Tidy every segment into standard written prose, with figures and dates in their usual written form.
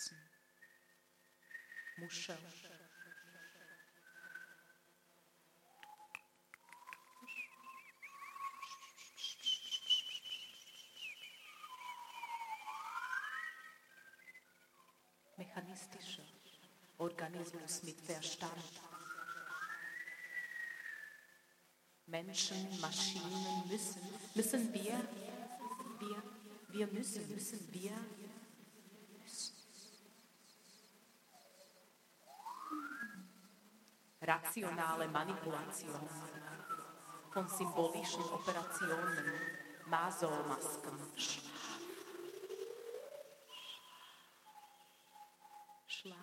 Katzen, Muscheln. Mechanistischer Organismus mit Verstand. Menschen, Maschinen müssen wir rationale Manipulation von symbolischen Operationen, Maso-Masken, Schlaf.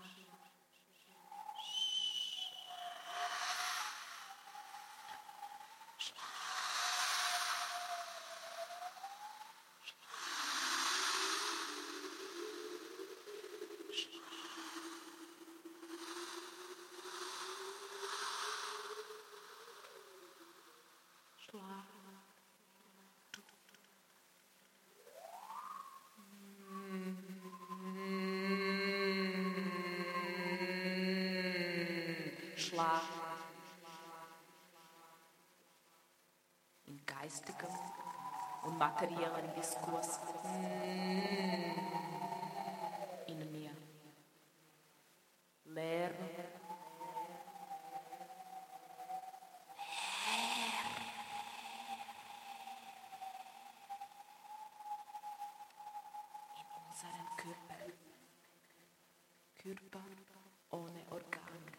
Schlaf in geistigem und materiellen Diskurs in mir. Leer. In unserem Körper. Körper ohne Organe.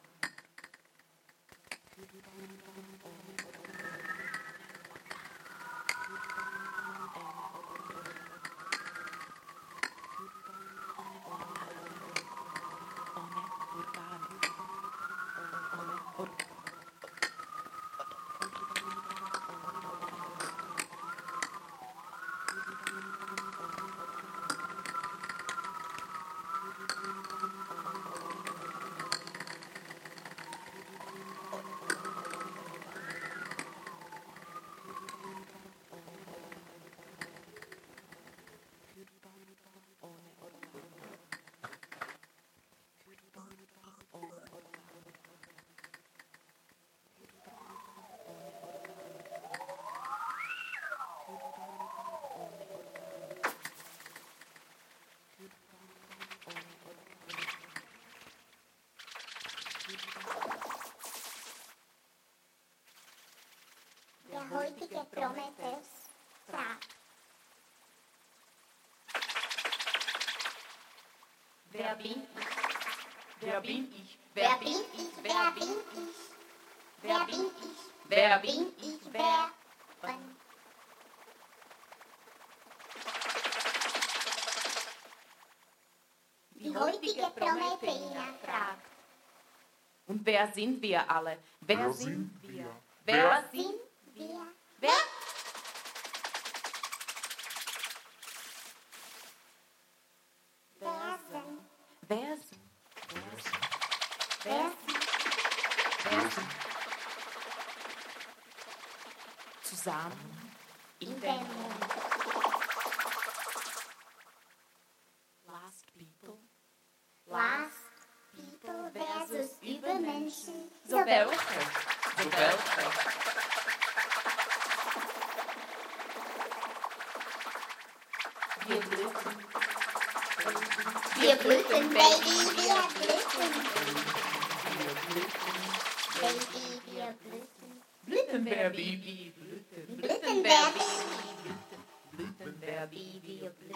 Der heutige Prometheus fragt: Wer bin ich? Wer bin ich? Wer bin ich? Wer bin ich? Wer bin ich? Wer bin ich? Wer bin? Die heutige Prometheia fragt: Und wer sind wir alle? Wer sind wir? Wer sind wir? Wer? Wer sind? Wer sind? Wer sind? Wer sind? Zusammen in Der dem Mond. Last People. Last People versus Übermenschen. So welche? So welche? Wir blüten. Wir blüten, Baby, wir blüten. Baby, wir blüten. Blüten wer wie blüten. Blüten, Baby. Blüten wer wie wir blüten.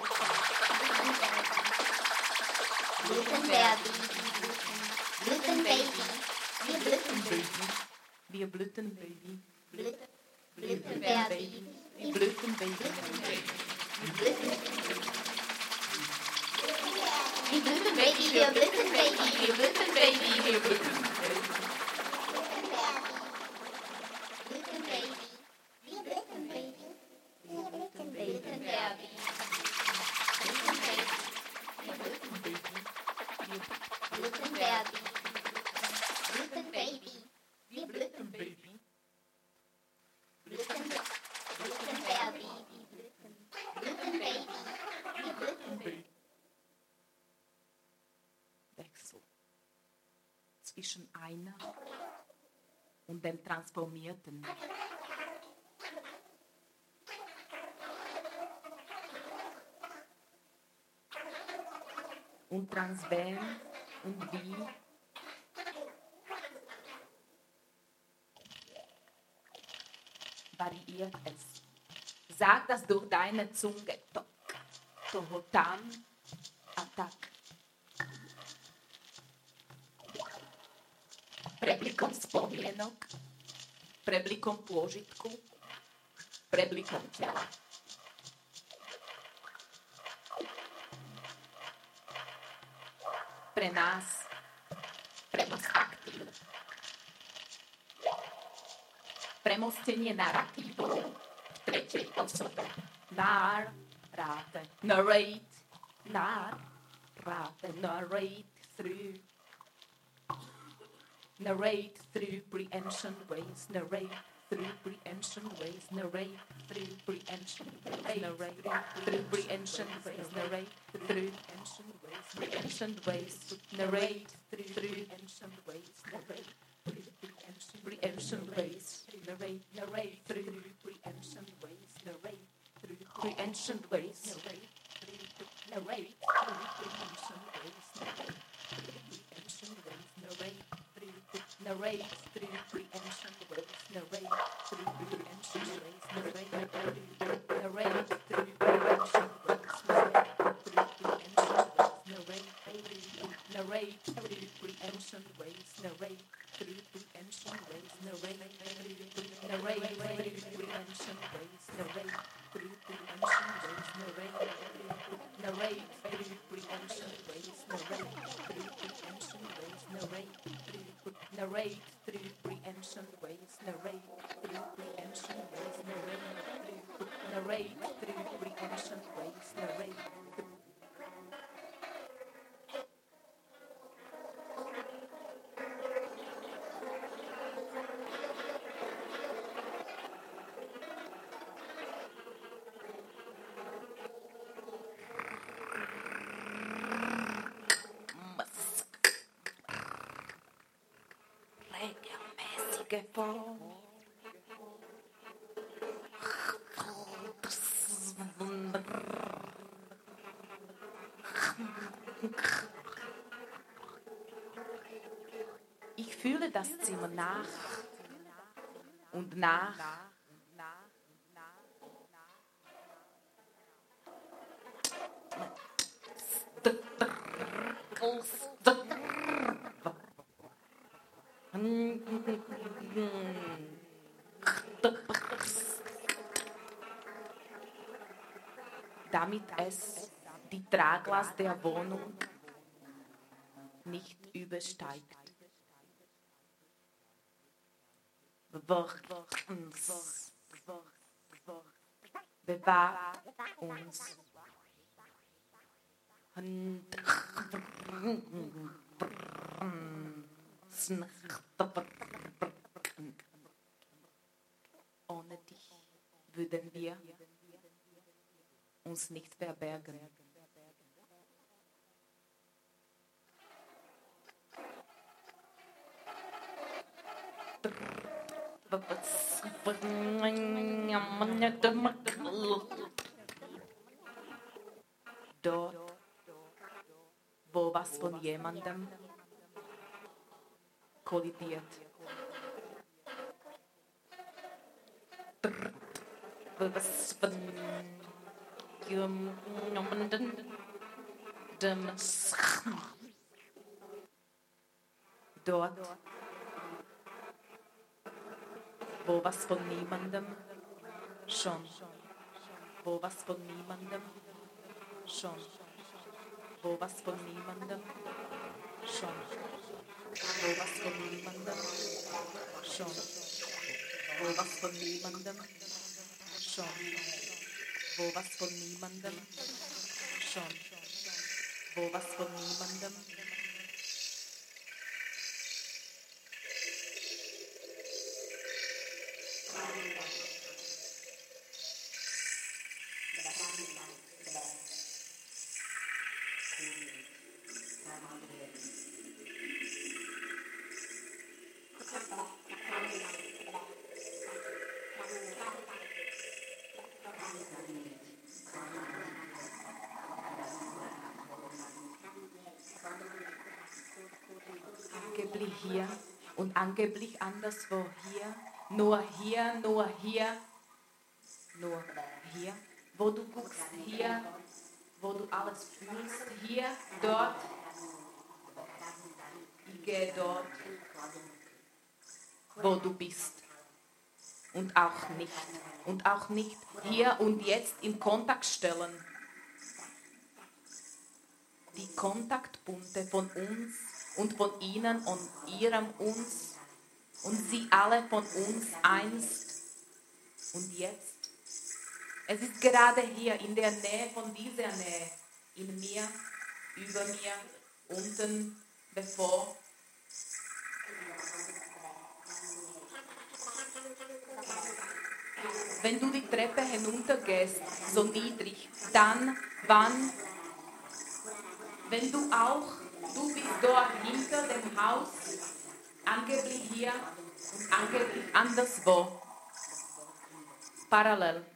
Blüten, Baby, blüten, Baby. Wir blüten, Baby. Wir blüten Baby. blüten, Baby. Wir blüten Baby. Wir blüten, Baby, wir blüten, Baby. Wir blüten Baby. Wir blüten Baby. Blüten, Baby. Wir blüten, Baby. Wir blüten, Baby. Blüten, Baby. Blüten, Baby. Wir blüten, blüten, Baby. Blüten, Baby. Wir blüten, Baby. blüten, blüten, Baby. Blüten, Baby. Wir blüten, Baby. zwischen einer und dem Transformierten. Und transwern und wie variiert es. Sag das durch deine Zunge. Tok, tohotam, atak. Preblikom spomienok, preblikom pôžitku, preblikom tela. Pre nás, premoc aktív. Premostenie narratívov v tretej osobe. Narrate, narrate through preemption ways, narrate through preemption ways, narrate through preemption ways, narrate through preemption ways, narrate through preemption ways, preemption ways, narrate through preemption ways, narrate through preemption ways, narrate through preemption ways, narrate through preemption ways, narrate through preemption ways, narrate through preemption ways, narrate through preemption ways, narrate through preemption ways, narrate through preemption ways, narrate through preemption ways, narrate through preemption ways, narrate through preemption ways, narrate through preemption ways, narrate through preemption ways, narrate through preemption ways, narrate through preemption ways, narrate. Ich fühle das Zimmer nach und nach. Damit es die Traglast der Wohnung nicht übersteigt. Bewahrt uns. Ohne dich würden wir uns nicht verbergen. Dort, wo was von jemandem kollidiert. Was von jemandem dort, wo was von niemandem schon, wo was von niemandem schon, wo was von niemandem schon, wo was von niemandem schon, wo was von niemandem schon, wo was von niemandem schon, wo was von niemandem. angeblich hier und angeblich anderswo hier. Nur hier, nur hier, nur hier. Wo du guckst, hier, wo du alles fühlst, hier, dort. Ich gehe dort, wo du bist. Und auch nicht hier und jetzt in Kontakt stellen. Die Kontaktpunkte von uns und von ihnen und ihrem uns und sie alle von uns einst und jetzt. Es ist gerade hier in der Nähe von dieser Nähe, in mir, über mir, unten, bevor. Wenn du die Treppe hinuntergehst, so niedrig, dann, wann, wenn du bist dort hinter dem Haus, angeblich hier und angeblich anderswo, parallel.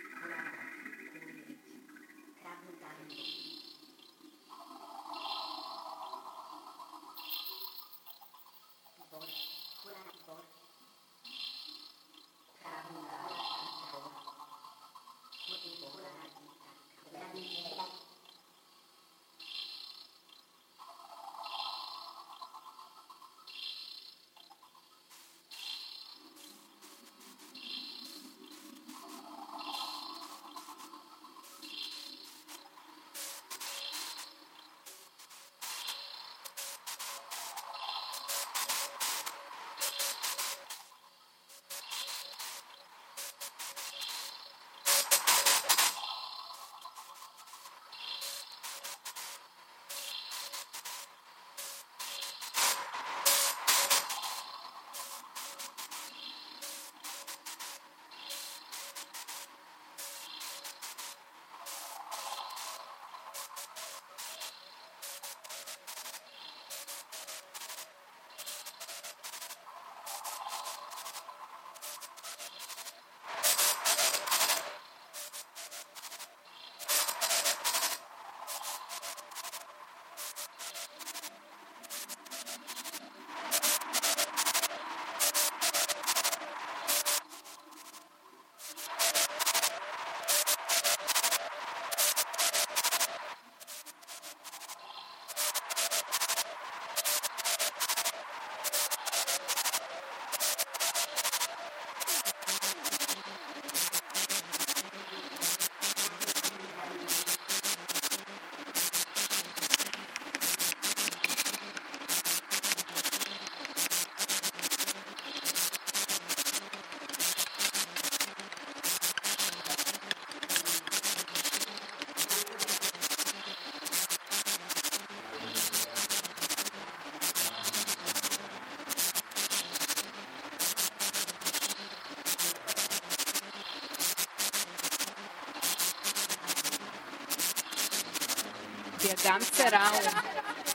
Der ganze Raum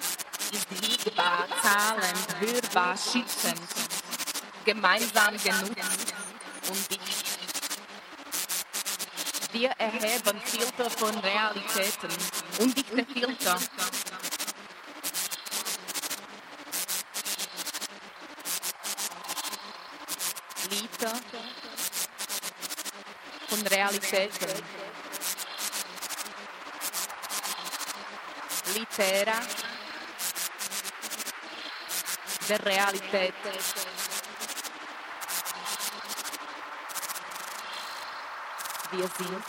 ist wiegbar, zahlend, hörbar, schützend, gemeinsam genutzt und dicht. Wir erheben Filter von Realitäten, undichte Filter. Liter von Realitäten. Litera der Realität. Wir sind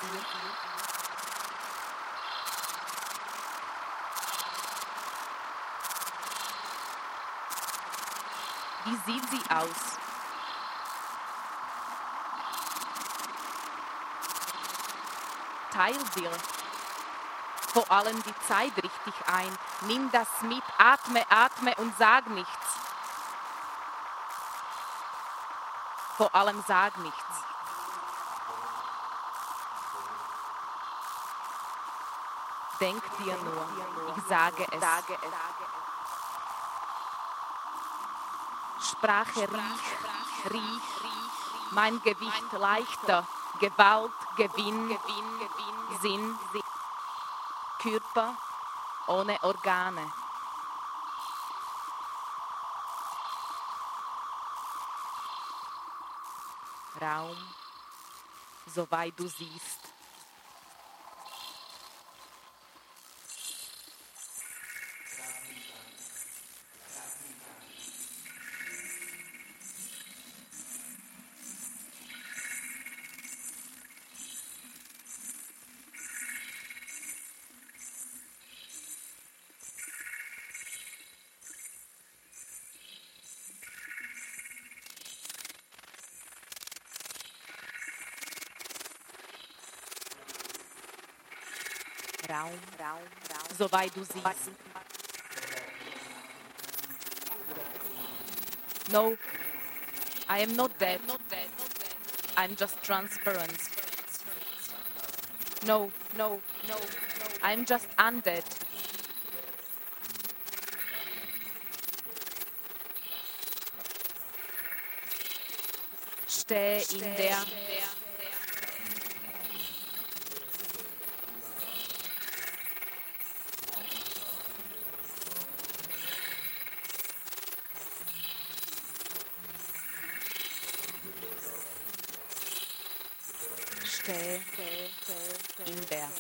wie sieht sie aus? Teil dir vor allem die Zeit richtig ein. Nimm das mit, atme, atme und sag nichts. Vor allem sag nichts. Denk dir nur, ich sage es. Sprache riech, mein Gewicht leichter, Gewalt, Gewinn, Sinn, Körper ohne Organe. Raum, soweit du siehst. Raum, soweit du siehst. No, I am not dead. I'm just transparent. No, I'm just undead. Steh in der in der.